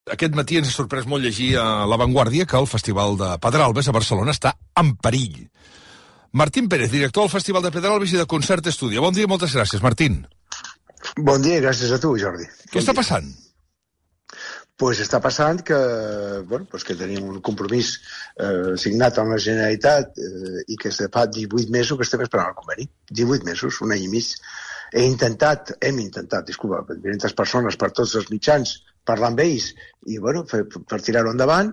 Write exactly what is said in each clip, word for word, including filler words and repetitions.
Aquest matí ens ha sorprès molt llegir a La Vanguardia que el Festival de Pedralbes a Barcelona està en perill. Martín Pérez, director del Festival de Pedralbes i de Concert Estudio. Bon dia i moltes gràcies, Martín. Bon dia i gràcies a tu, Jordi. Què està passant? Pues està passant que, bueno, pues que tenim un compromís eh, signat amb la Generalitat eh, i que fa divuit mesos que estem esperant el conveni. divuit mesos, un any i mig. He intentat, hem intentat, disculpa, per diferents persones, per tots els mitjans, parlar amb ells i, bueno, per, per tirar-ho endavant.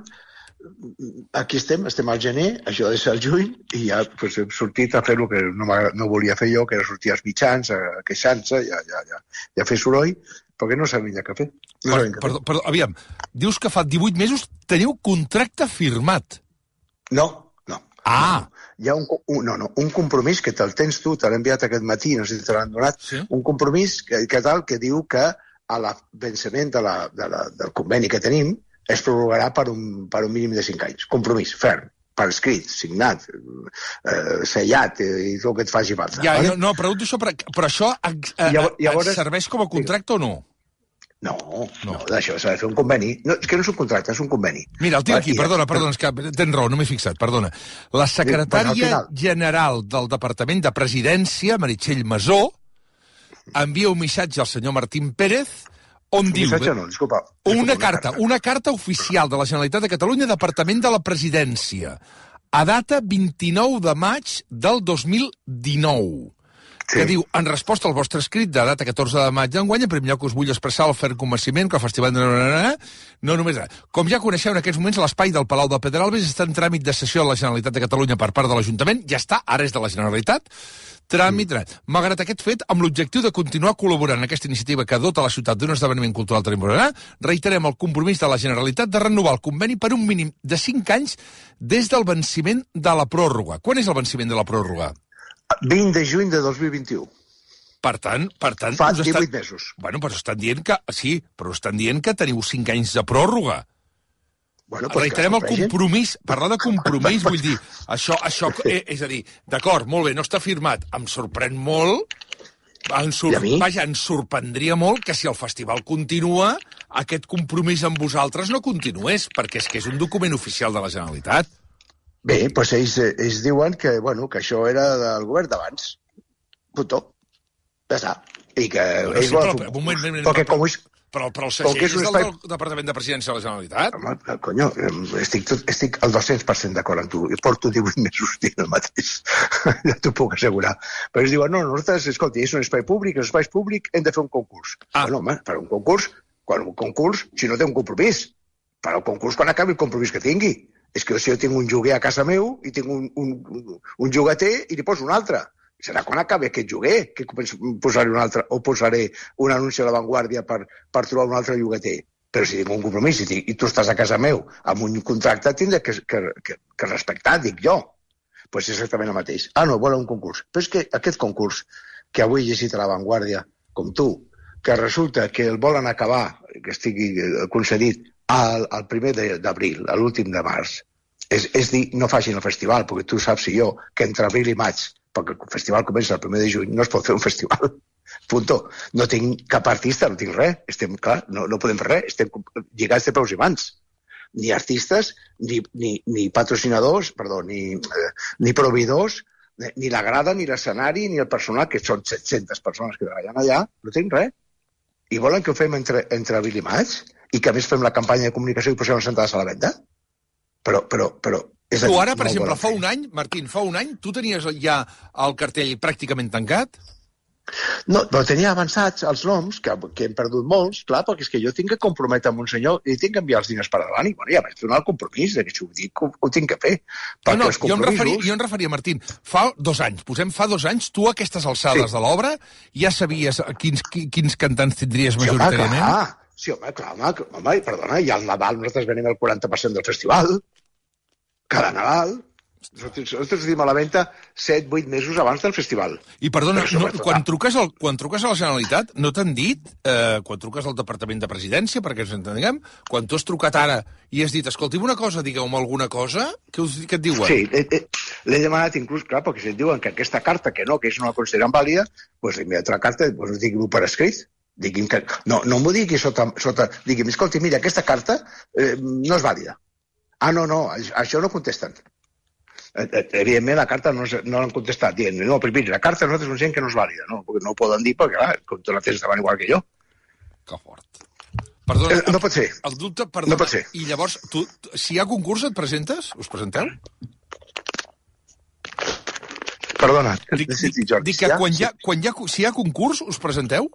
Aquí estem, estem al gener, això ha de ser al juny, i ja pues, hem sortit a fer el que no, no volia fer jo, que era sortir als mitjans, a queixar-se, ja, ja, ja, ja fer soroll, perquè no sabia què fer. No per, perdó, perdó, aviam, dius que fa divuit mesos teniu contracte firmat. No, no. Ah! No. Hi ha un, un, no, no, un compromís que te'l tens tu, te l'he enviat aquest matí, no sé si te l'han donat, sí? Un compromís que, que tal que diu que a la venciment de la, de la, del conveni que tenim es prorrogarà per un, per un mínim de cinc anys. Compromís, ferm, per escrit, signat, eh, sellat eh, i tot el que et faci falta. Ja, vale? no, no, pregunto això, però, però això eh, llavors, llavors, et serveix com a contracte o no? No, no, no d'això s'ha de fer un conveni. No, és que no és un contracte, és un conveni. Mira, el tinc aquí, perdona, perdona, és que tens raó, no m'he fixat, perdona. La secretària general del Departament de Presidència, Meritxell Masó, envia un missatge al senyor Martín Pérez on diu... Missatge no, disculpa. Una carta, una carta oficial de la Generalitat de Catalunya, Departament de la Presidència, a data vint-i-nou de maig del dos mil dinou. Sí. Que diu, en resposta al vostre escrit de data catorze de maig d'enguany, en primer lloc us vull expressar el ferm convenciment que el festival de... No només... Com ja coneixeu, en aquests moments l'espai del Palau de Pedralbes està en tràmit de cessió a la Generalitat de Catalunya per part de l'Ajuntament. Ja està, ara és de la Generalitat. Tràmit... Mm. Malgrat aquest fet, amb l'objectiu de continuar col·laborant en aquesta iniciativa que dota la ciutat d'un esdeveniment cultural temporal, reiterem el compromís de la Generalitat de renovar el conveni per un mínim de cinc anys des del venciment de la pròrroga. Quan és el venciment de la pròrroga? vint de juny de dos mil vint-i-u. Per tant, per tant... Fa divuit mesos. Bueno, però estan dient que... Sí, però estan dient que teniu cinc anys de pròrroga. Bueno, pues reiterem el compromís, parlar de compromís, vull dir, això, això, eh, és a dir, d'acord, molt bé, no està firmat, em sorprèn molt, em sor... vaja, em sorprendria molt que si el festival continua, aquest compromís amb vosaltres no continués, perquè és que és un document oficial de la Generalitat. Bé, doncs ells, ells diuen que, bueno, que això era del govern d'abans. Puto. Ja està. I que però ells sí, volen... Però, un moment, un moment, perquè però, com és... Però, però el segell és, és espai... del Departament de Presidència de la Generalitat. Home, conyo, estic, tot, estic al dos-cents per cent d'acord amb tu. Jo porto divuit mesos dient el mateix. Ja t'ho puc assegurar. Però ells diuen, no, nosaltres, escolta, és un espai públic, és un espai públic, hem de fer un concurs. Ah. Bueno, home, per un concurs, quan un concurs, si no té un compromís, per un concurs quan acabi el compromís que tingui. És que si jo tinc un lloguer a casa meu i tinc un, un, un llogater i li poso un altre. Serà quan acabi aquest lloguer que posaré un altre, o posaré un anunci a La Vanguardia per, per trobar un altre llogater. Però si tinc un compromís i, tinc, i tu estàs a casa meu amb un contracte, tindré que, que, que, que respectar, dic jo. Doncs pues és exactament el mateix. Ah, no, volen un concurs. Però és que aquest concurs que avui he llegit a La Vanguardia, com tu, que resulta que el volen acabar, que estigui concedit, al, al primer d'abril, a l'últim de març. És, és dir, no facin el festival, perquè tu saps i jo que entre abril i maig, perquè el festival comença el primer de juny, no es pot fer un festival. Punto. No tinc cap artista, no tinc res. Estem, clar, no, no podem fer res. Estem lligats de peus i mans. Ni artistes, ni, ni, ni patrocinadors, perdó, ni, eh, ni proveïdors, ni la grada, ni l'escenari, ni el personal, que són set-centes persones que treballen allà, no tinc res. I volen que ho fem entre, entre abril i maig? I que a més fem la campanya de comunicació i posem les entrades a la venda? Però, però, però... És tu ara, per exemple, fa un any, Martín, fa un any, tu tenies ja el cartell pràcticament tancat? No, però tenia avançats els noms, que, que hem perdut molts, clar, perquè és que jo tinc que comprometre amb un senyor i tinc que enviar els diners per davant, i bueno, ja vaig donar el compromís, que si ho dic, ho, ho tinc que fer. No, no, jo em, referia, jo em referia, Martín, fa dos anys, posem fa dos anys, tu a aquestes alçades sí. de l'obra ja sabies quins, quins cantants tindries majoritàriament? Sí, home, clar. Sí, home, clar, home, home, perdona, i al Nadal nosaltres venim el quaranta per cent del festival, cada Nadal, nosaltres tenim a la venda set vuit mesos abans del festival. I perdona, no, quan, truques al, quan truques a la Generalitat, no t'han dit, eh, quan truques al Departament de Presidència, perquè ens entenguem, quan tu has trucat ara i has dit, escolti'm una cosa, digueu-me alguna cosa, què, us, què et diuen? Sí, eh, eh, l'he demanat inclús, clar, perquè si et diuen que aquesta carta, que no, que ells no la consideren vàlida, doncs li he enviat la carta, doncs us digui-ho per escrit. Digui'm que... No, no m'ho digui sota... sota digui'm, escolti, mira, aquesta carta eh, no és vàlida. Ah, no, no, això no contesten. Evidentment, la carta no, no l'han contestat, dient, no, però mira, la carta nosaltres considerem que no és vàlida. No, no ho poden dir perquè, clar, com tu la tens davant igual que jo. Que fort. Perdona, eh, no pot ser. El dubte, perdona. No pot ser. I llavors, tu, si hi ha concurs, et presentes? Us presenteu? Perdona, dic, dic, Jordi, dic que ja? quan, hi ha, quan hi ha, si hi ha concurs, us presenteu?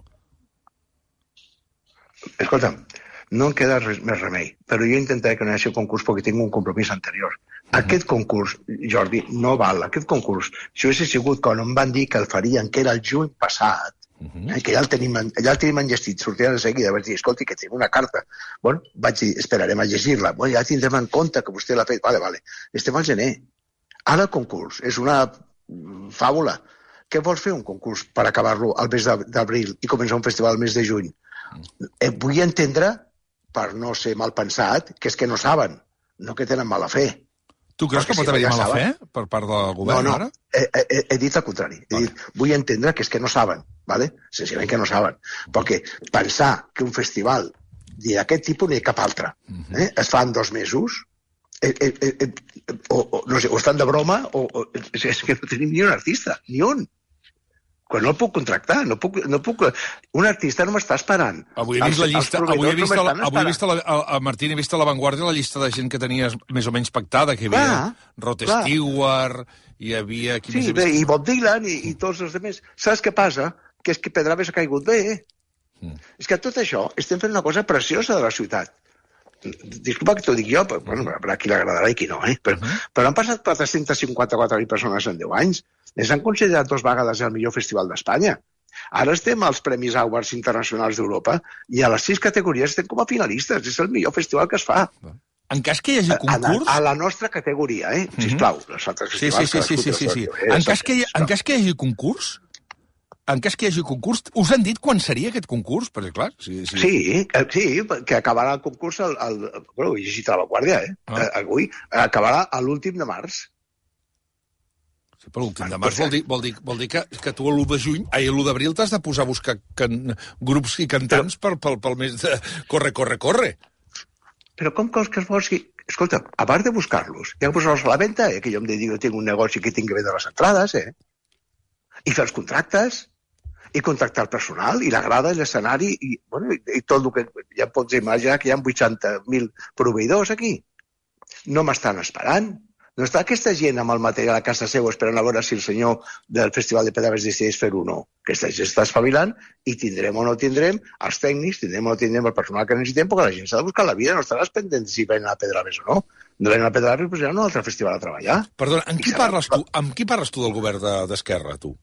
Escolta'm, no em queda res, més remei, però jo intentaré que no hi hagi concurs perquè tinc un compromís anterior. Uh-huh. Aquest concurs, Jordi, no val. Aquest concurs, si hagués sigut quan em van dir que el farien, que era el juny passat, uh-huh. eh, que ja el tenim, ja el tenim enllestit, sortirà de seguida, vaig dir, escolti, que tinc una carta. Bueno, vaig dir, esperarem a llegir-la. Bueno, ja tindrem en compte que vostè l'ha fet. Vale, vale. Estem al gener. Ara el concurs és una fàbula. Què vols fer un concurs per acabar-lo al mes d'abril i començar un festival al mes de juny? Eh, vull entendre, per no ser mal pensat, que és que no saben, no que tenen mala fe. Tu creus Perquè que pot si haver-hi ja mala saben... fe per part del govern, no, no, ara? He, he, he dit el contrari. He vale. dit, vull entendre que és que no saben, ¿vale? Senzillament que no saben. Perquè pensar que un festival d'aquest tipus ni cap altre uh-huh. eh, es fa en dos mesos, eh, eh, eh, o, o, no sé, o estan de broma, o, o és que no tenim ni un artista, ni un. Quan no el puc contractar, no puc, no puc... Un artista no m'està esperant. Avui he vist la llista, avui he vist, no la, avui he vist la, a, a Martín he vist a l'avantguàrdia la llista de gent que tenies més o menys pactada, que hi havia clar, Rod clar. Stewart, hi havia... Qui sí, bé, i Bob Dylan i, i tots els altres. Saps què passa? Que és que Pedralbes ha caigut bé. Mm. És que tot això estem fent una cosa preciosa de la ciutat. Disculpa que t'ho dic jo, però bueno, a qui l'agradarà i qui no, eh? Però, uh -huh. però han passat quatre-cents cinquanta-quatre mil persones en deu anys. Les han considerat dos vegades el millor festival d'Espanya. Ara estem als Premis Awards Internacionals d'Europa i a les sis categories estem com a finalistes. És el millor festival que es fa. En cas que hi hagi concurs... A, a la nostra categoria, eh? Uh-huh. Sisplau, els altres festivals... Sí, sí, sí, sí, sí, sí. Eh? En, cas que hi, en cas que hi hagi concurs... En cas que hi hagi concurs, us han dit quan seria aquest concurs? Perquè, clar... Sí, sí. sí, sí que acabarà el concurs... El, el, bueno, he llegit a la Guàrdia, eh? Ah. Avui acabarà a l'últim de març. Sí, però l'últim de març vol dir, vol dir, vol dir que, que tu l'u de juny, ai, l'u d'abril t'has de posar a buscar can, grups i cantants però, pel, pel, pel mes de corre, corre, corre. Però com que es vols... Escolta, a part de buscar-los, hi ha que posar-los a la venda, eh? Que jo em dedico, tinc un negoci que tinc que vendre les entrades, eh? I fer els contractes, i contractar el personal, i la grada, i l'escenari, i, bueno, i, i tot el que... Ja pots imaginar que hi ha vuitanta mil proveïdors aquí. No m'estan esperant. No està aquesta gent amb el material a casa seu esperant a veure si el senyor del Festival de Pedralbes decideix fer-ho o no. Aquesta gent està espavilant i tindrem o no tindrem els tècnics, tindrem o no tindrem el personal que necessitem, perquè la gent s'ha de buscar la vida, no estaràs pendent si venen a Pedralbes o no. No venen a Pedralbes, però serà un altre festival a treballar. Perdona, amb qui parles tu, amb qui parles tu del govern d'Esquerra, tu?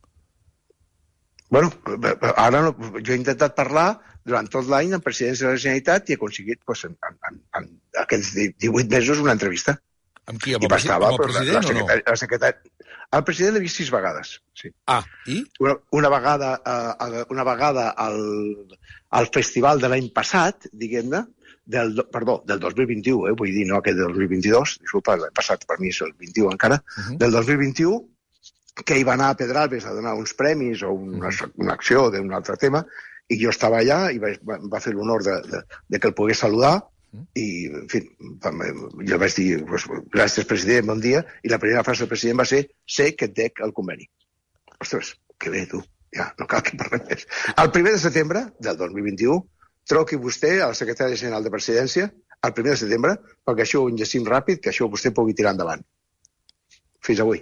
Bueno, ara no, jo he intentat parlar durant tot l'any amb presidència de la Generalitat i he aconseguit pues, en, en, en aquests divuit mesos una entrevista. Amb qui? Amb el, bastava, amb el president la, la o no? La secretària... El president l'he vist sis vegades. Sí. Ah, i? Una, una vegada, uh, una vegada al, al festival de l'any passat, diguem-ne, del, perdó, del dos mil vint-i-u, eh, vull dir, no aquest del dos mil vint-i-dos, disculpa, l'any passat per mi és el vint-i-u encara, uh -huh. del dos mil vint-i-u, que hi va anar a Pedralbes a donar uns premis o una, una acció d'un altre tema, i jo estava allà i va, va fer l'honor de, de, de que el pogués saludar, i, en fi, jo vaig dir, pues, gràcies, president, bon dia, i la primera frase del president va ser, sé que et dec el conveni. Ostres, que bé, tu, ja, no cal que parlem més. El primer de setembre del dos mil vint-i-u, troqui vostè al secretari general de presidència, el primer de setembre, perquè això ho enllacim ràpid, que això vostè pugui tirar endavant. Fins avui.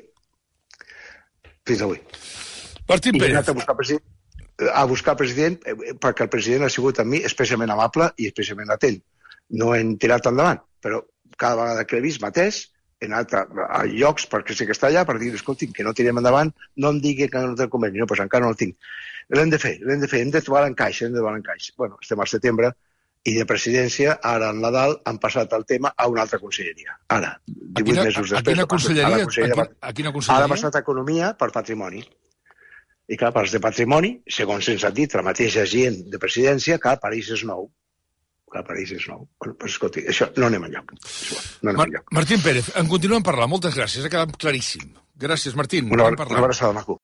Fins avui. Martín Pérez. I he anat a buscar president, a buscar president perquè el president ha sigut amb mi especialment amable i especialment atent. No hem tirat endavant, però cada vegada que l'he vist mateix, he anat a, a llocs perquè sé que està allà per dir, escolti, que no tirem endavant, no em digui que no té conveni, no, doncs encara no el tinc. L'hem de fer, l'hem de fer, hem de trobar l'encaix, hem de trobar l'encaix. Bueno, estem al setembre, i de presidència, ara en Nadal, han passat el tema a una altra conselleria. Ara, divuit quina, mesos després... A quina conselleria? A, conselleria, a, a quina conselleria? Ara ha passat a Economia per Patrimoni. I clar, per de Patrimoni, segons se'ns ha dit, la mateixa gent de presidència, clar, París és nou. Clar, París és nou. Bueno, pues, escolti, això no anem enlloc. No anem Mar enlloc. Martín Pérez, en continuem parlant. Moltes gràcies, ha quedat claríssim. Gràcies, Martín. Una, una abraçada, maco.